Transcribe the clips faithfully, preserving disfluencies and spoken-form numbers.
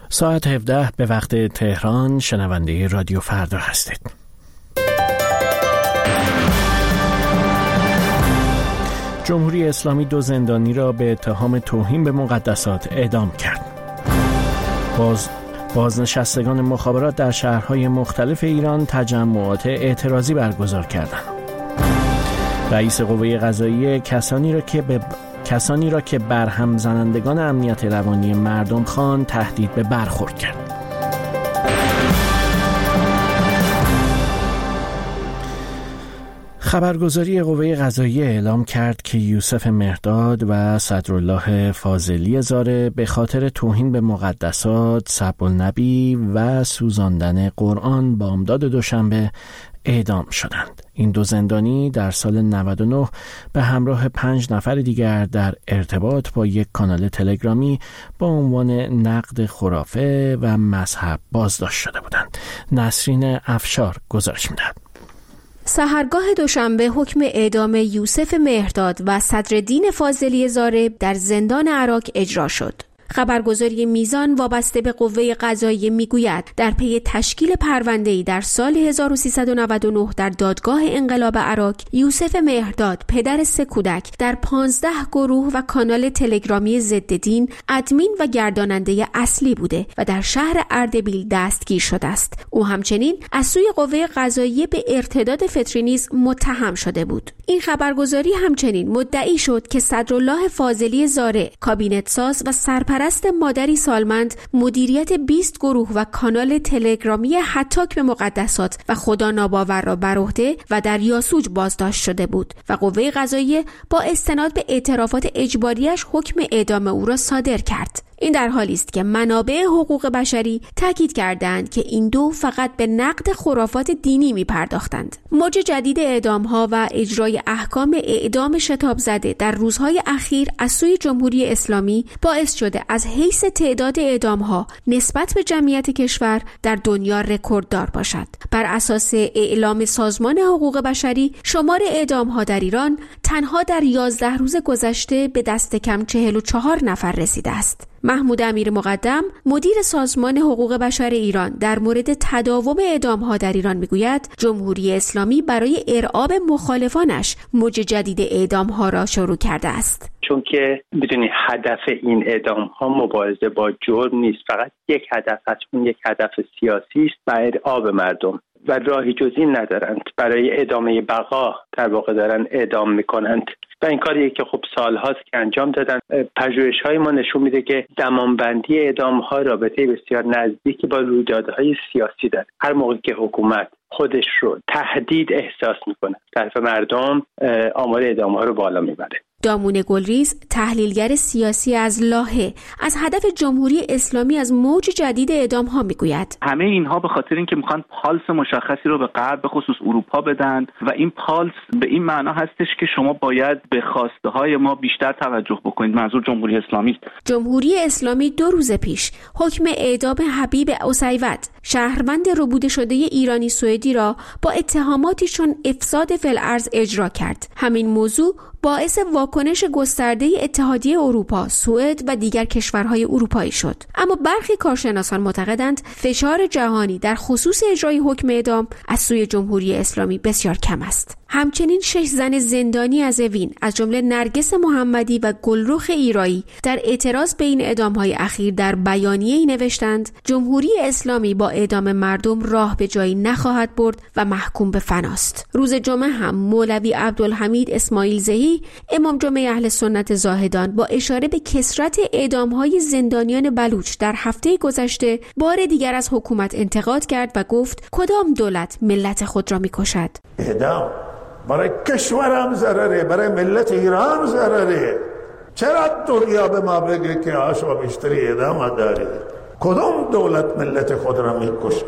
ساعت هفده به وقت تهران، شنونده رادیو فردا هستید. جمهوری اسلامی دو زندانی را به اتهام توهین به مقدسات اعدام کرد. باز بازنشستگان مخابرات در شهرهای مختلف ایران تجمعات اعتراضی برگزار کردند. رئیس قوه قضاییه کسانی را که به کسانی را که برهم زنندگان امنیت روانی مردم خواند تهدید به برخورد کرد. خبرگزاری قوه قضاییه اعلام کرد که یوسف مهرداد و صدرالله فاضلی زاره به خاطر توهین به مقدسات، سب النبی و سوزاندن قرآن بامداد دوشنبه اعدام شدند. این دو زندانی در سال نود و نه به همراه پنج نفر دیگر در ارتباط با یک کانال تلگرامی با عنوان نقد خرافه و مذهب بازداشت شده بودند. نسرین افشار گزارش می‌دهد. سحرگاه دوشنبه حکم اعدام یوسف مهرداد و صدرالدین فاضلی زاره در زندان عراق اجرا شد. خبرگزاری میزان وابسته به قوه قضاییه میگوید در پی تشکیل پرونده‌ای در سال هزار و سیصد و نود و نه در دادگاه انقلاب عراق، یوسف مهرداد پدر سه کودک در پانزده گروه و کانال تلگرامی ضد دین ادمین و گرداننده اصلی بوده و در شهر اردبیل دستگیر شده است. او همچنین از سوی قوه قضاییه به ارتداد فطری نیز متهم شده بود. این خبرگزاری همچنین مدعی شد که صدرالله فاضلی زاره، کابینت ساز و سرپرست پرست مادری سالمند مدیریت بیست گروه و کانال تلگرامی حتاک به مقدسات و خدا ناباور را بر عهده و در یاسوج بازداشت شده بود و قوه قضاییه با استناد به اعترافات اجباریش حکم اعدام او را صادر کرد. این در حالی است که منابع حقوق بشری تاکید کردند که این دو فقط به نقد خرافات دینی می پرداختند. موج جدید اعدام‌ها و اجرای احکام اعدام شتاب زده در روزهای اخیر از سوی جمهوری اسلامی باعث شده از حیث تعداد اعدام‌ها نسبت به جمعیت کشور در دنیا رکورددار باشد. بر اساس اعلام سازمان حقوق بشری، شمار اعدام‌ها در ایران تنها در یازده روز گذشته به دست کم چهل و چهار نفر رسیده است. محمود امیر مقدم، مدیر سازمان حقوق بشر ایران، در مورد تداوم اعدام‌ها در ایران میگوید جمهوری اسلامی برای ارعاب مخالفانش موج جدید اعدام‌ها را شروع کرده است. چون که میدونی هدف این اعدام‌ها مبارزه با جرم نیست، فقط یک هدف هست، اون یک هدف سیاسی است و ارعاب مردم و راهی جز این ندارند. برای ادامه بقا در واقع دارن اعدام میکنند و این کاریه که خب سالهاست که انجام دادن. پژوهش‌های ما نشون میده که زمانبندی اعدام‌ها رابطه بسیار نزدیکی با رویدادهای سیاسی داره. هر موقع که حکومت خودش رو تهدید احساس میکنه، طرف مردم آمار اعدام‌ها رو بالا میبره. دامون گلریز، تحلیلگر سیاسی از لاهه، از هدف جمهوری اسلامی از موج جدید اعدام‌ها میگوید. همه اینها به خاطر اینکه میخوان پالس مشخصی رو به غرب به خصوص اروپا بدن و این پالس به این معنا هستش که شما باید به خواسته های ما بیشتر توجه بکنید. منظور جمهوری اسلامی است. جمهوری اسلامی دو روز پیش حکم اعدام حبیب اسیوط، شهروند ربوده شده ایرانی سوئدی را با اتهاماتی چون افساد فی الارض اجرا کرد. همین موضوع باعث واکنش گسترده اتحادیه اروپا، سوئد و دیگر کشورهای اروپایی شد. اما برخی کارشناسان معتقدند فشار جهانی در خصوص اجرای حکم اعدام از سوی جمهوری اسلامی بسیار کم است. همچنین شش زن زندانی از اوین از جمله نرگس محمدی و گلرخ ایرایی در اعتراض به این اعدام‌های اخیر در بیانیه‌ای نوشتند جمهوری اسلامی با اعدام مردم راه به جایی نخواهد برد و محکوم به فناست. روز جمعه هم مولوی عبدالحمید اسماعیل زهی، امام جمعه اهل سنت زاهدان، با اشاره به کثرت اعدام‌های زندانیان بلوچ در هفته گذشته بار دیگر از حکومت انتقاد کرد و گفت کدام دولت ملت خود را می‌کشد؟ اعدام برای کشورم ضرره، برای ملت ایران ضرره. چرا دنیا به ما بگه که آشوا بیشتری اعدام داری؟ کدام دولت ملت خود را میکشه؟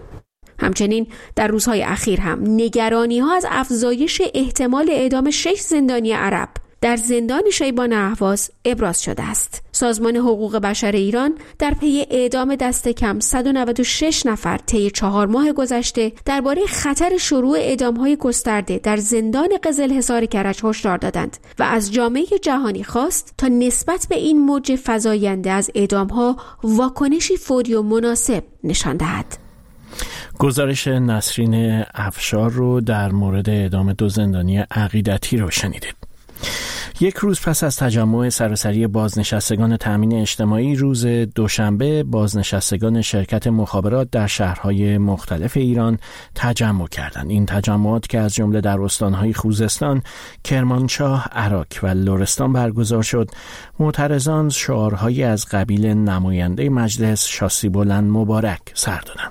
همچنین در روزهای اخیر هم نگرانی ها از افزایش احتمال اعدام شش زندانی عرب در زندان شیبان اهواز ابراز شده است. سازمان حقوق بشر ایران در پی اعدام دست کم صد و نود و شش نفر طی چهار ماه گذشته درباره خطر شروع اعدام‌های گسترده در زندان قزلحصار کرج هشدار دادند و از جامعه جهانی خواست تا نسبت به این موج فزاینده از اعدام‌ها واکنشی فوری و مناسب نشان دهد. گزارش نسرین افشار رو در مورد اعدام دو زندانی عقیدتی رو شنیدید. یک روز پس از تجمع سراسری بازنشستگان تامین اجتماعی روز دوشنبه، بازنشستگان شرکت مخابرات در شهرهای مختلف ایران تجمع کردند. این تجمعات که از جمله در استانهای خوزستان، کرمانشاه، عراق و لرستان برگزار شد، معترضان شعارهایی از قبیل نماینده مجلس شاسی بلند مبارک سر دادند.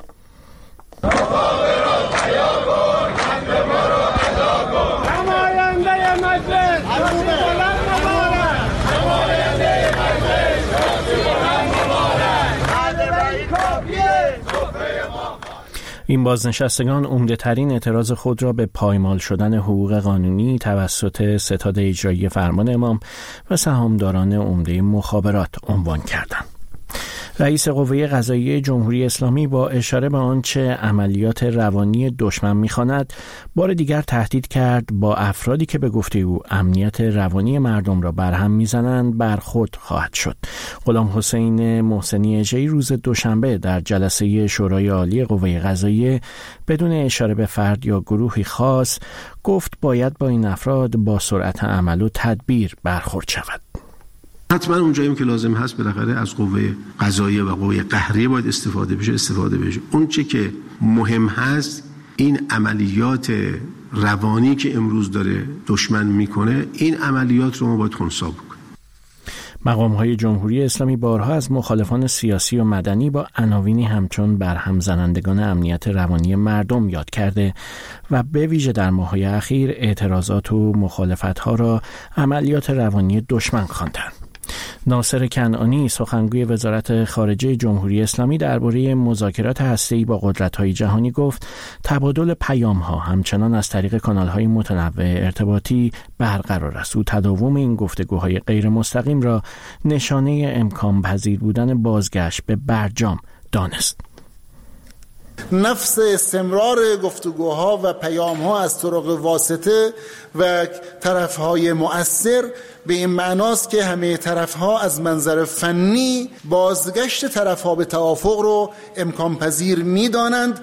این بازنشستگان عمده ترین اعتراض خود را به پایمال شدن حقوق قانونی توسط ستاد اجرایی فرمان امام و سهامداران عمده مخابرات عنوان کردند. رئیس قوه قضاییه جمهوری اسلامی با اشاره به آنچه عملیات روانی دشمن می‌خواند، بار دیگر تهدید کرد با افرادی که به گفته او امنیت روانی مردم را برهم می‌زنند برخورد خواهد شد. غلام حسین محسنی اژه‌ای روز دوشنبه در جلسه شورای عالی قوه قضاییه بدون اشاره به فرد یا گروهی خاص گفت باید با این افراد با سرعت عمل و تدبیر برخورد شود. حتما اونجایی که لازم هست بالاخره از قوه قضاییه و قوه قهریه باید استفاده بشه استفاده بشه. اون چه که مهم هست این عملیات روانی که امروز داره دشمن میکنه، این عملیات رو ما باید خنثی بکنیم. مقام‌های جمهوری اسلامی بارها از مخالفان سیاسی و مدنی با عناوینی همچون برهم زنندگان امنیت روانی مردم یاد کرده و به ویژه در ماه‌های اخیر اعتراضات و مخالفت‌ها را عملیات روانی دشمن خواندند. ناصر کنعانی سخنگوی وزارت خارجه جمهوری اسلامی درباره مذاکرات هسته‌ای با قدرت‌های جهانی گفت تبادل پیام‌ها همچنان از طریق کانال‌های متنوع ارتباطی برقرار است. او تداوم این گفتگوهای غیر مستقیم را نشانه امکان پذیر بودن بازگشت به برجام دانست. نفس استمرار گفتگوها و پیام‌ها از طرق واسطه و طرف‌های مؤثر به این معناست که همه طرف‌ها از منظر فنی بازگشت طرف‌ها به توافق رو امکان پذیر می‌دانند.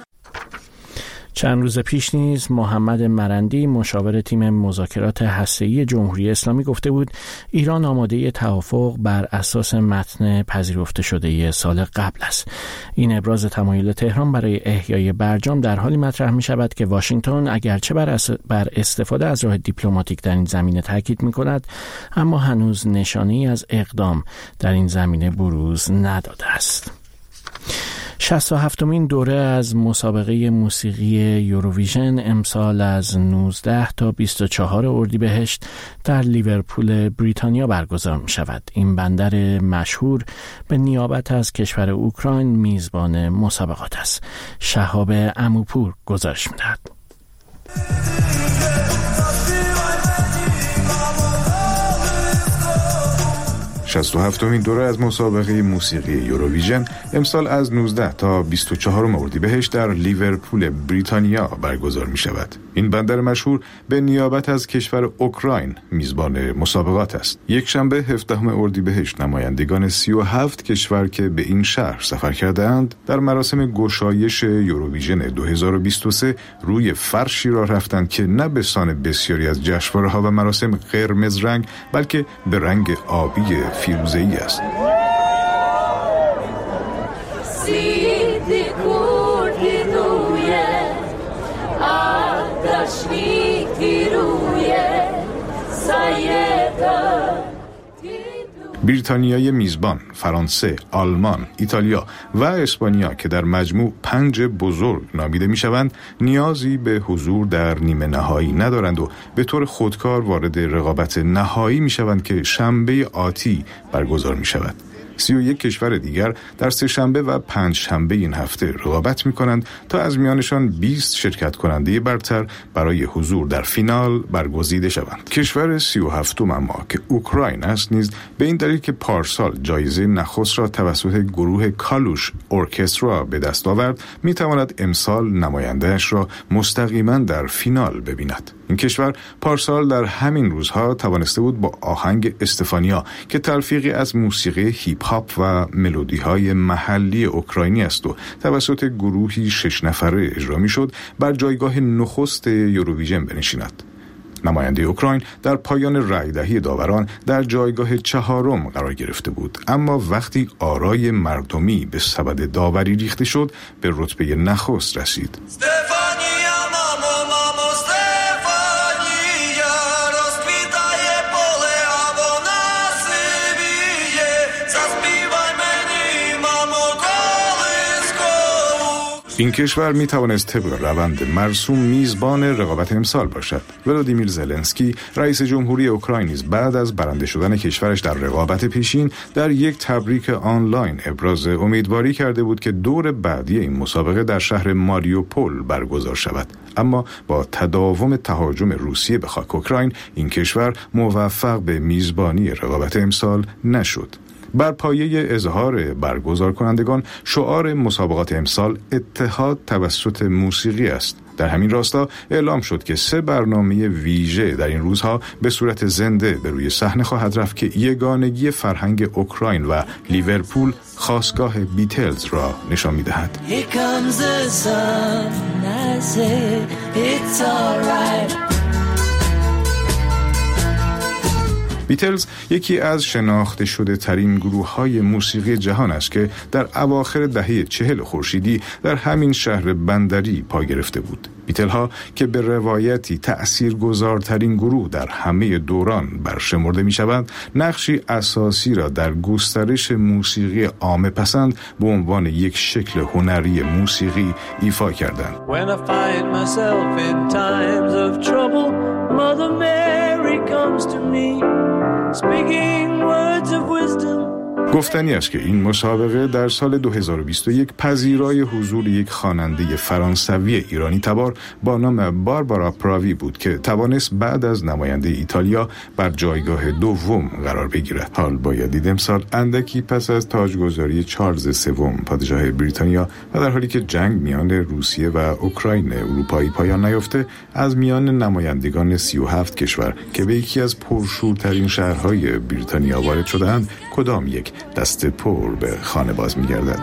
چند روز پیش نیز محمد مرندی مشاور تیم مذاکرات هسته‌ای جمهوری اسلامی گفته بود ایران آماده توافق بر اساس متن پذیرفته شده سال قبل است. این ابراز تمایل تهران برای احیای برجام در حالی مطرح می شود که واشنگتن اگرچه بر, اس... بر استفاده از راه دیپلماتیک در این زمینه تاکید می کند، اما هنوز نشانه‌ای از اقدام در این زمینه بروز نداده است. شصت و هفتمین دوره از مسابقه موسیقی یوروویژن امسال از نوزده تا بیست و چهار اردیبهشت در لیورپول بریتانیا برگزار می شود. این بندر مشهور به نیابت از کشور اوکراین میزبان مسابقات است. شهاب عموپور گزارش می دهد. شصت و هفتمین دوره از مسابقه موسیقی یوروویژن امسال از نوزده تا بیست و چهار اردیبهشت در لیورپول بریتانیا برگزار می شود. این بندر مشهور به نیابت از کشور اوکراین میزبان مسابقات است. یک شنبه هفدهم اردیبهشت نمایندگان سی و هفت کشور که به این شهر سفر کردند در مراسم گشایش یوروویژن دو هزار و بیست و سه روی فرشی را رفتند که نه به سان بسیاری از جشنواره‌ها و مراسم قرمز رنگ بلکه به رنگ آبی فیروزه‌ای است. بریتانیای میزبان، فرانسه، آلمان، ایتالیا و اسپانیا که در مجموع پنج بزرگ نامیده میشوند، نیازی به حضور در نیمه نهایی ندارند و به طور خودکار وارد رقابت نهایی میشوند که شنبه آتی برگزار میشود. سی و یک کشور دیگر در سه‌شنبه و پنجشنبه این هفته رقابت می‌کنند تا از میانشان بیست شرکت کننده برتر برای حضور در فینال برگزیده شوند. کشور سی و هفتم اما که اوکراین است نیز به این دلیل که پارسال جایزه نخست را توسط گروه کالوش ارکسترا به دست آورد، می‌تواند امسال نماینده‌اش را مستقیما در فینال ببیند. این کشور پارسال در همین روزها توانسته بود با آهنگ استفانیا که تلفیقی از موسیقی هیپ هاپ و ملودی‌های محلی اوکراینی است و توسط گروهی شش نفره اجرا می‌شد، بر جایگاه نخست یوروویژن بنشیند. نماینده اوکراین در پایان رأی‌دهی داوران در جایگاه چهارم قرار گرفته بود، اما وقتی آرای مردمی به سبد داوری ریخته شد به رتبه نخست رسید. این کشور می توانست طبق روند مرسوم میزبان رقابت امسال باشد. ولادیمیر زلنسکی رئیس جمهوری اوکراین نیز بعد از برنده شدن کشورش در رقابت پیشین در یک تبریک آنلاین ابراز امیدواری کرده بود که دور بعدی این مسابقه در شهر ماریوپول برگزار شود، اما با تداوم تهاجم روسیه به خاک اوکراین این کشور موفق به میزبانی رقابت امسال نشد. بر پایه اظهار برگزار کنندگان شعار مسابقات امسال اتحاد توسط موسیقی است. در همین راستا اعلام شد که سه برنامه ویژه در این روزها به صورت زنده به روی صحنه خواهد رفت که یگانگی فرهنگ اوکراین و لیورپول خاستگاه بیتلز را نشان می‌دهد. بیتلز یکی از شناخته شده ترین گروه های موسیقی جهان است که در اواخر دهه چهل خورشیدی در همین شهر بندری پا گرفته بود. بیتل ها که به روایتی تأثیرگذارترین گروه در همه دوران برشمرده می شوند، نقشی اساسی را در گسترش موسیقی عامه پسند به عنوان یک شکل هنری موسیقی ایفا کردند. When I find myself in times of trouble, Mother Mary comes to me, speaking words of wisdom. گفتنی است که این مسابقه در سال دو هزار و بیست و یک پذیرای حضور یک خواننده فرانسوی ایرانی تبار با نام باربارا پراوی بود که توانست بعد از نماینده ایتالیا بر جایگاه دوم قرار بگیرد. حال باید دید امسال اندکی پس از تاجگذاری چارلز سوم پادشاه بریتانیا و در حالی که جنگ میان روسیه و اوکراین اروپایی پایان نیافته، از میان نمایندگان سی و هفت کشور که به یکی از پرشورترین شهرهای بریتانیا وارد شده‌اند کدام یک دست پر به خانه باز می گردد.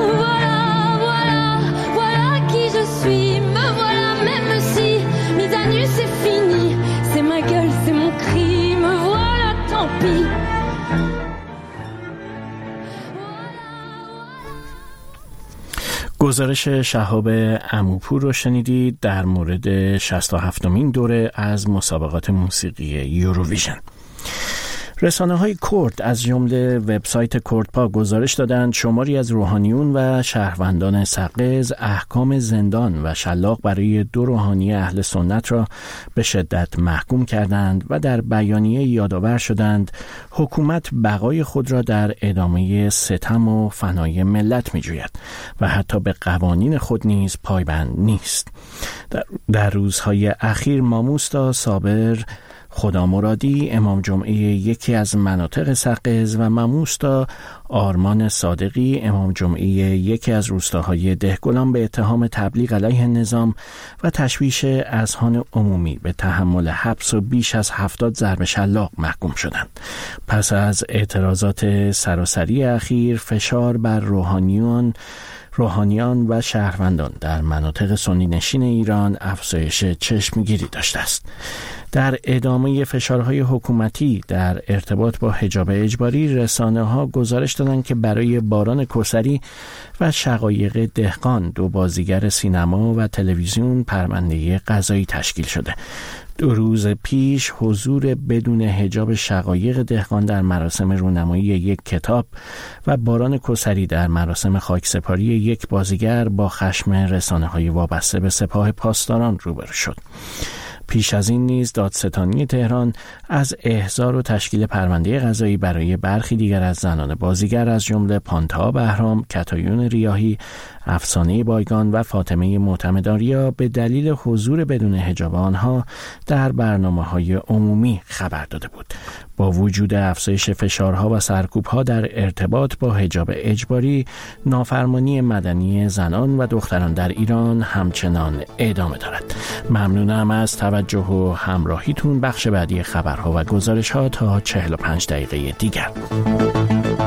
گزارش شهاب عموپور رو شنیدید در مورد شصت و هفتمین دوره از مسابقات موسیقی یوروویژن. رسانه‌های کرد از جمله وبسایت کردپا گزارش دادند شماری از روحانیون و شهروندان سقز احکام زندان و شلاق برای دو روحانی اهل سنت را به شدت محکوم کردند و در بیانیه یادآور شدند حکومت بقای خود را در ادامه ستم و فنای ملت می‌جوید و حتی به قوانین خود نیز پایبند نیست. در, در روزهای اخیر ماموستا صابر خدا مرادی امام جمعه یکی از مناطق سقز و ماموستا آرمان صادقی امام جمعه یکی از روستاهای دهگلان به اتهام تبلیغ علیه نظام و تشویش اذهان عمومی به تحمل حبس و بیش از هفتاد ضرب شلاق محکوم شدند. پس از اعتراضات سراسری اخیر فشار بر روحانیون روحانیان و شهروندان در مناطق سنی نشین ایران افزایش چشمگیری داشته است. در ادامه فشارهای حکومتی در ارتباط با حجاب اجباری، رسانه‌ها گزارش دادند که برای باران کوثری و شقایق دهقان دو بازیگر سینما و تلویزیون پرونده قضایی تشکیل شده. دو روز پیش حضور بدون حجاب شقایق دهقان در مراسم رونمایی یک کتاب و باران کوثری در مراسم خاکسپاری یک بازیگر با خشم رسانه‌های وابسته به سپاه پاسداران روبرو شد. پیش از این نیز دادستانی تهران از احضار و تشکیل پرونده قضایی برای برخی دیگر از زنان بازیگر از جمله پانتا بهرام، کتایون ریاحی، افسانه بایگان و فاطمه معتمداریا به دلیل حضور بدون حجاب آنها در برنامه‌های عمومی خبر داده بود. با وجود افزایش فشارها و سرکوب‌ها در ارتباط با حجاب اجباری، نافرمانی مدنی زنان و دختران در ایران همچنان ادامه دارد. ممنونم از توجه و همراهیتون. بخش بعدی خبرها و گزارش‌ها تا چهل و پنج دقیقه دیگر.